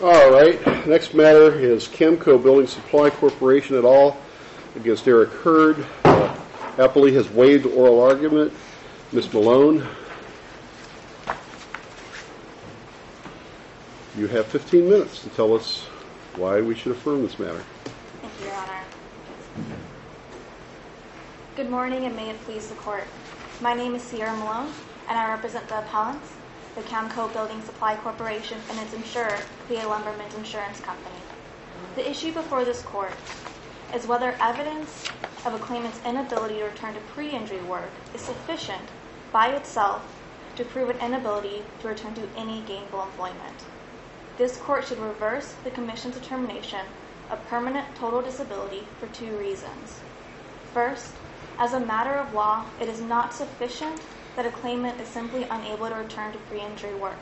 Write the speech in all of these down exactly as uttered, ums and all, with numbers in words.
All right, next matter is Camco Building Supply Corporation et al. Against Eric Hurd. Uh, Appellee has waived oral argument. Miz Malone, you have fifteen minutes to tell us why we should affirm this matter. Thank you, Your Honor. Good morning, and may it please the Court. My name is Sierra Malone, and I represent the appellants, the Camco Building Supply Corporation and its insurer, P A Lumbermen's Insurance Company. The issue before this Court is whether evidence of a claimant's inability to return to pre-injury work is sufficient by itself to prove an inability to return to any gainful employment. This Court should reverse the Commission's determination of permanent total disability for two reasons. First, as a matter of law, it is not sufficient that a claimant is simply unable to return to pre-injury work.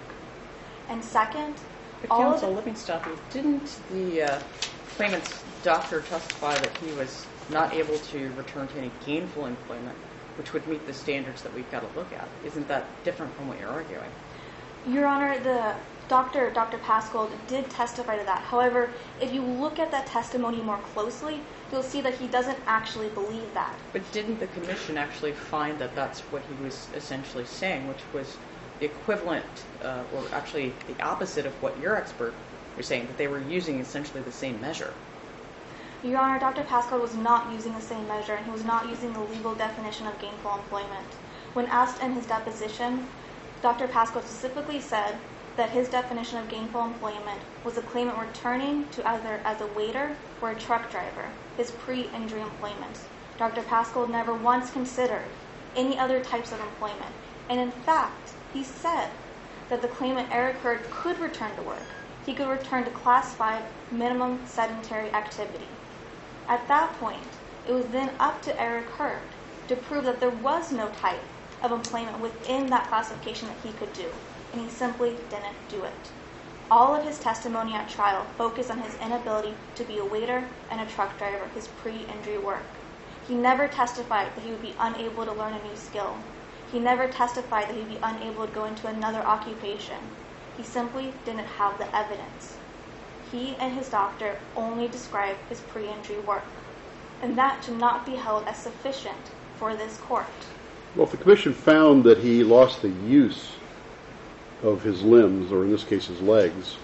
And second, but all Counsel of the, Livingstone, didn't the uh, claimant's doctor testify that he was not able to return to any gainful employment, which would meet the standards that we've got to look at? Isn't that different from what you're arguing? Your Honor, the doctor, Doctor Pascal, did testify to that. However, if you look at that testimony more closely, you'll see that he doesn't actually believe that. But didn't the Commission actually find that that's what he was essentially saying, which was the equivalent, uh, or actually the opposite of what your expert was saying, that they were using essentially the same measure? Your Honor, Doctor Pascal was not using the same measure, and he was not using the legal definition of gainful employment. When asked in his deposition, Doctor Pascal specifically said that his definition of gainful employment was a claimant returning to either as a waiter or a truck driver, his pre-injury employment. Doctor Pascal never once considered any other types of employment. And in fact, he said that the claimant, Eric Hurd, could return to work. He could return to Class five minimum sedentary activity. At that point, it was then up to Eric Hurd to prove that there was no type of employment within that classification that he could do, and he simply didn't do it. All of his testimony at trial focused on his inability to be a waiter and a truck driver, his pre-injury work. He never testified that he would be unable to learn a new skill. He never testified that he would be unable to go into another occupation. He simply didn't have the evidence. He and his doctor only described his pre-injury work, and that should not be held as sufficient for this Court. Well, if the Commission found that he lost the use of his limbs, or in this case his legs,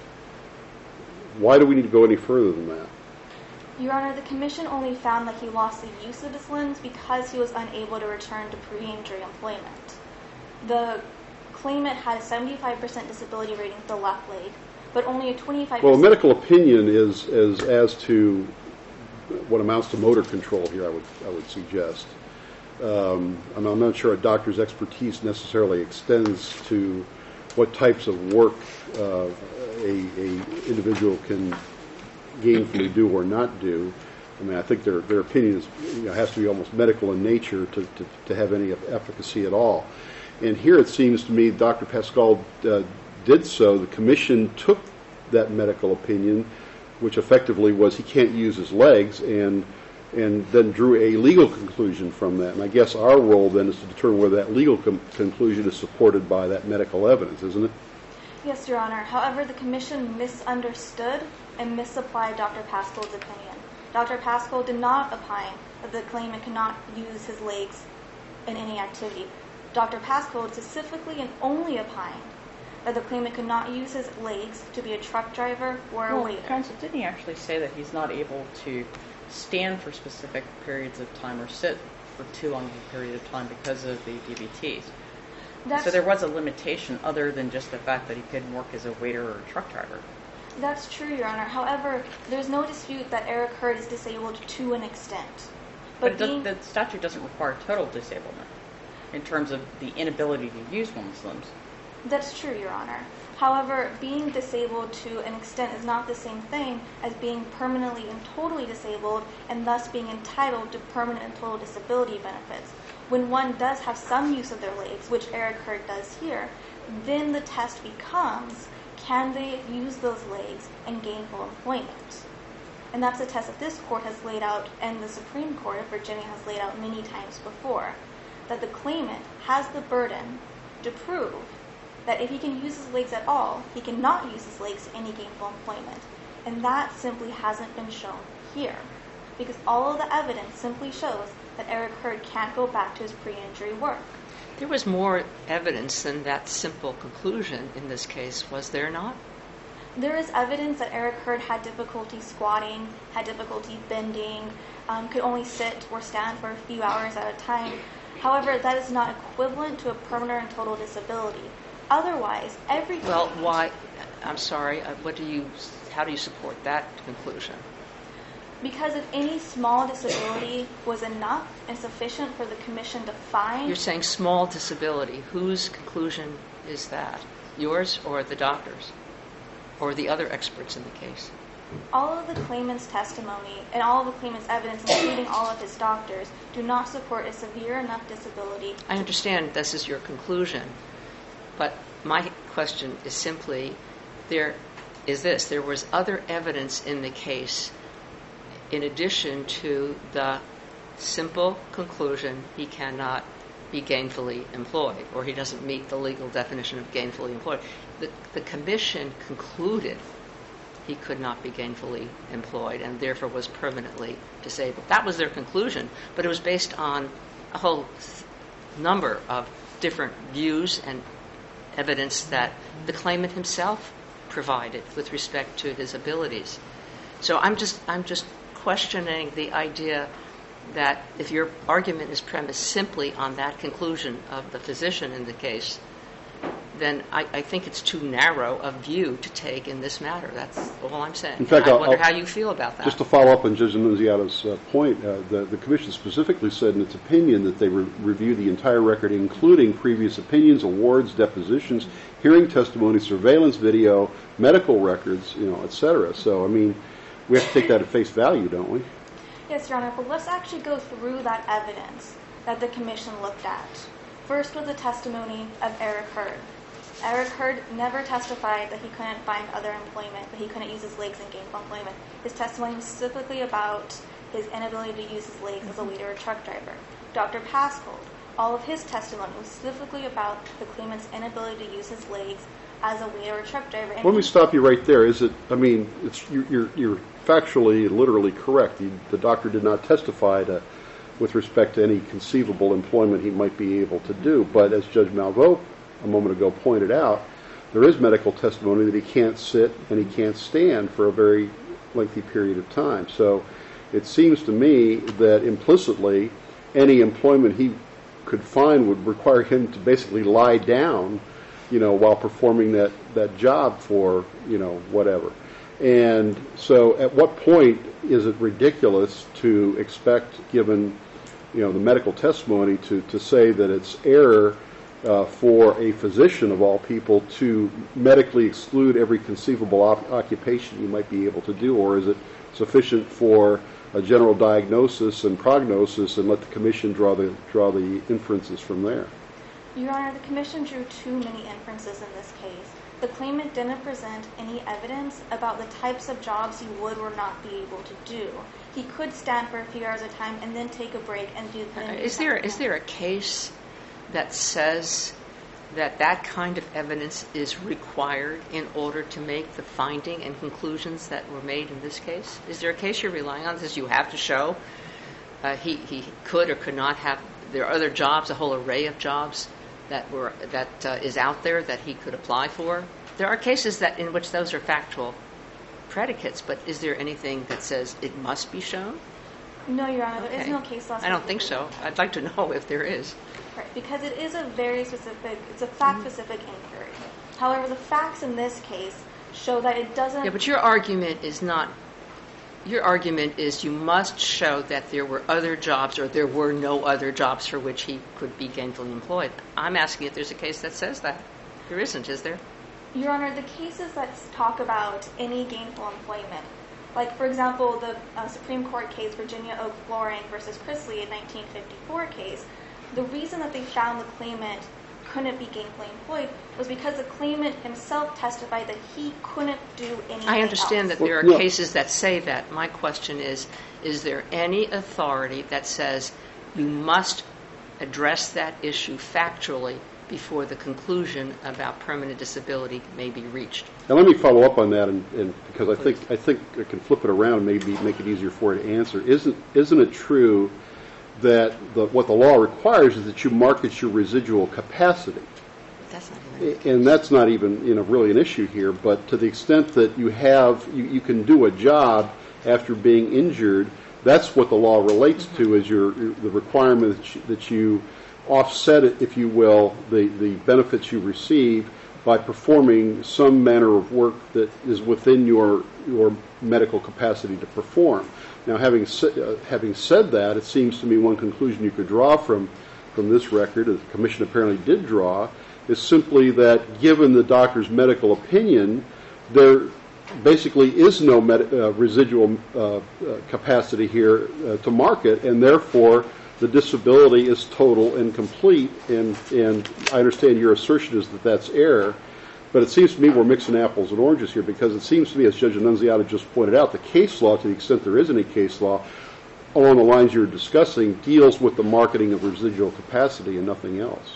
why do we need to go any further than that? Your Honor, the Commission only found that he lost the use of his limbs because he was unable to return to pre-injury employment. The claimant had a seventy-five percent disability rating with the left leg, but only a twenty-five percent... Well, a medical opinion is, is as to what amounts to motor control here, I would, I would suggest. Um, I'm, I'm not sure a doctor's expertise necessarily extends to what types of work uh, a, a individual can gainfully do or not do. I mean, I think their their opinion is, you know, has to be almost medical in nature to, to, to have any efficacy at all. And here it seems to me Doctor Pascal uh, did so. The Commission took that medical opinion, which effectively was he can't use his legs, and and then drew a legal conclusion from that. And I guess our role then is to determine whether that legal com- conclusion is supported by that medical evidence, isn't it? Yes, Your Honor. However, the Commission misunderstood and misapplied Doctor Pascal's opinion. Doctor Pascal did not opine that the claimant cannot use his legs in any activity. Doctor Pascal specifically and only opined that the claimant could not use his legs to be a truck driver or a well, waiter. Counsel, didn't he actually say that he's not able to stand for specific periods of time or sit for too long a period of time because of the D V Ts? That's, so there was a limitation other than just the fact that he couldn't work as a waiter or a truck driver. That's true, Your Honor. However, there's no dispute that Eric Hurd is disabled to an extent. But, But being, the, the statute doesn't require total disablement in terms of the inability to use one's limbs. That's true, Your Honor. However, being disabled to an extent is not the same thing as being permanently and totally disabled and thus being entitled to permanent and total disability benefits. When one does have some use of their legs, which Eric Hurd does here, then the test becomes, can they use those legs in gainful employment? And that's a test that this Court has laid out and the Supreme Court of Virginia has laid out many times before, that the claimant has the burden to prove that if he can use his legs at all, he cannot use his legs to any gainful employment. And that simply hasn't been shown here, because all of the evidence simply shows that Eric Hurd can't go back to his pre-injury work. There was more evidence than that simple conclusion in this case, was there not? There is evidence that Eric Hurd had difficulty squatting, had difficulty bending, um, could only sit or stand for a few hours at a time. However, that is not equivalent to a permanent and total disability. Otherwise, every Well, claimant- why? I'm sorry. uh, What do you? How do you support that conclusion? Because if any small disability was enough and sufficient for the commission to find, You're saying small disability. Whose conclusion is that? Yours or the doctor's? Or the other experts in the case? all of the claimant's testimony and all of the claimant's evidence, including all of his doctors, do not support a severe enough disability. I understand this is your conclusion, but my question is simply, there is this. There was other evidence in the case in addition to the simple conclusion he cannot be gainfully employed, or he doesn't meet the legal definition of gainfully employed. The, the commission concluded he could not be gainfully employed and therefore was permanently disabled. That was their conclusion, but it was based on a whole number of different views and evidence that the claimant himself provided with respect to his abilities. So I'm just I'm just questioning the idea that if your argument is premised simply on that conclusion of the physician in the case, then I, I think it's too narrow a view to take in this matter. That's all I'm saying. In fact, I I'll- wonder I'll- how you feel about that. Just to follow up on Judge Annunziata's uh, point, uh, the, the Commission specifically said in its opinion that they re- review the entire record, including previous opinions, awards, depositions, hearing testimony, surveillance video, medical records, you know, et cetera. So, I mean, we have to take that at face value, don't we? Yes, Your Honor, but let's actually go through that evidence that the commission looked at. First was the testimony of Eric Hurd. Eric Hurd never testified that he couldn't find other employment, that he couldn't use his legs in gainful employment. His testimony was specifically about his inability to use his legs as a waiter or truck driver. Doctor Pascold, all of his testimony was specifically about the claimant's inability to use his legs as a waiter or truck driver. And Let me he- stop you right there. Is it, I mean, it's, you're, you're, you're factually, literally correct. The, the doctor did not testify to, with respect to any conceivable employment he might be able to do. But as Judge Malveaux a moment ago pointed out, there is medical testimony that he can't sit and he can't stand for a very lengthy period of time. So it seems to me that implicitly any employment he could find would require him to basically lie down, you know, while performing that, that job for, you know, whatever. And so at what point is it ridiculous to expect, given, you know, the medical testimony, to, to say that it's error uh, for a physician of all people to medically exclude every conceivable op- occupation you might be able to do? Or is it sufficient for a general diagnosis and prognosis and let the commission draw the draw the inferences from there? Your Honor, the commission drew too many inferences in this case. The claimant didn't present any evidence about the types of jobs he would or not be able to do. He could stand for a few hours at a time and then take a break and do. Then do Is there something is there a case that says that that kind of evidence is required in order to make the finding and conclusions that were made in this case? Is there a case you're relying on? Says you have to show uh, he he could or could not have. There are other jobs, a whole array of jobs that were that uh, is out there that he could apply for. There are cases that in which those are factual predicates, but is there anything that says it must be shown? No, Your Honor, there is Okay. no case law. I don't think so. I'd like to know if there is. Right, because it is a very specific, it's a fact-specific inquiry. However, the facts in this case show that it doesn't. Yeah, but your argument is not, your argument is you must show that there were other jobs or there were no other jobs for which he could be gainfully employed. I'm asking if there's a case that says that. There isn't, is there? Your Honor, the cases that talk about any gainful employment, like, for example, the uh, Supreme Court case, Virginia Oak Flooring versus Chrisley in nineteen fifty-four case, the reason that they found the claimant couldn't be gainfully employed was because the claimant himself testified that he couldn't do anything I understand else. that there are Well, no. cases that say that. My question is, is there any authority that says you must address that issue factually before the conclusion about permanent disability may be reached. Now, let me follow up on that, and, and because I think I think I can flip it around and maybe make it easier for you to answer. Isn't isn't it true that the, what the law requires is that you market your residual capacity? That's not even And that's not even, you know, really an issue here, but to the extent that you have, you, you can do a job after being injured, that's what the law relates mm-hmm. to, is your, the requirement that you, that you offset it, if you will, the, the benefits you receive by performing some manner of work that is within your, your medical capacity to perform. Now, having, uh, having said that, it seems to me one conclusion you could draw from, from this record, as the Commission apparently did draw, is simply that given the doctor's medical opinion, there basically is no med- uh, residual uh, uh, capacity here uh, to market, and therefore the disability is total and complete. And, and I understand your assertion is that that's error, but it seems to me we're mixing apples and oranges here, because it seems to me, as Judge Annunziata just pointed out, the case law, to the extent there is any case law, along the lines you're discussing, deals with the marketing of residual capacity and nothing else.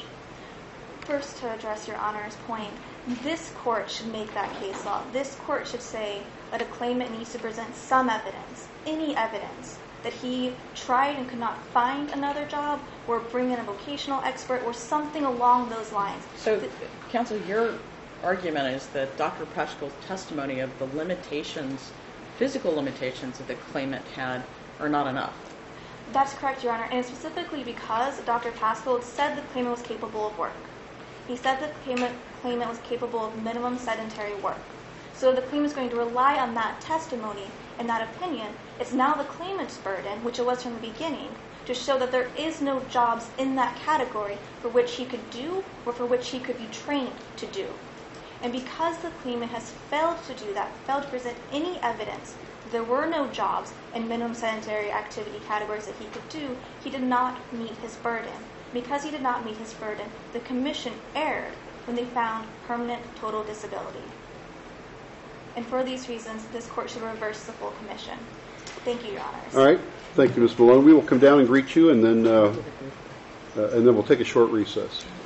First, to address Your Honor's point, this court should make that case law. This court should say that a claimant needs to present some evidence, any evidence, that he tried and could not find another job, or bring in a vocational expert, or something along those lines. So, Th- counsel, your argument is that Doctor Paschal's testimony of the limitations, physical limitations that the claimant had, are not enough. That's correct, Your Honor, and specifically because Doctor Paschal said the claimant was capable of work. He said that the claimant, claimant was capable of minimum sedentary work. So if the claimant is going to rely on that testimony and that opinion, it's now the claimant's burden, which it was from the beginning, to show that there is no jobs in that category for which he could do or for which he could be trained to do. And because the claimant has failed to do that, failed to present any evidence that there were no jobs in minimum sedentary activity categories that he could do, he did not meet his burden. Because he did not meet his burden, the Commission erred when they found permanent total disability. And for these reasons, this court should reverse the full Commission. Thank you, Your Honors. All right. Thank you, Miz Malone. We will come down and greet you, and then, uh, uh, and then we'll take a short recess.